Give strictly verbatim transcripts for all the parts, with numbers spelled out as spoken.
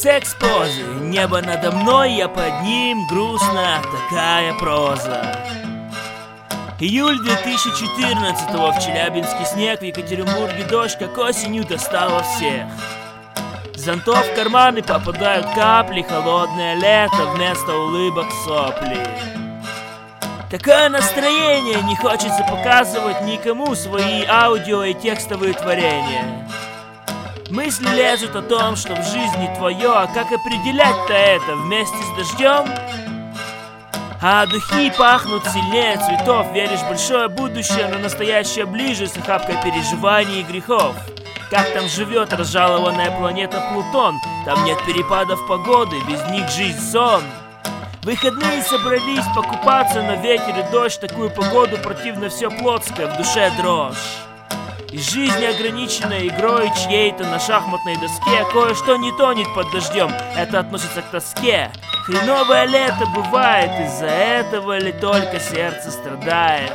Секс-позы, небо надо мной, я под ним, грустно, такая проза. Июль две тысячи четырнадцатого, в Челябинске снег, в Екатеринбурге дождь, как осенью достало всех. Зонтов в карманы попадают капли, холодное лето, вместо улыбок сопли. Такое настроение, не хочется показывать никому свои аудио и текстовые творения. Мысли лезут о том, что в жизни твое, а как определять-то это вместе с дождем? А духи пахнут сильнее цветов, веришь в большое будущее, но настоящее ближе с охапкой переживаний и грехов. Как там живет разжалованная планета Плутон? Там нет перепадов погоды, без них жизнь сон. Выходные собрались покупаться, но ветер и дождь, такую погоду противно все плотское, в душе дрожь. И жизнь ограничена игрой чьей-то на шахматной доске. Кое-что не тонет под дождем, это относится к тоске. Хреновое лето бывает, из-за этого ли только сердце страдает?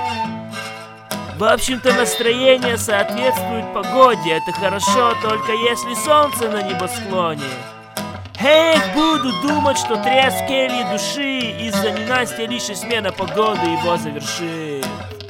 В общем-то настроение соответствует погоде. Это хорошо, только если солнце на небосклоне. Эх, буду думать, что треск кельи души из-за ненастья лишь смена погоды его завершит.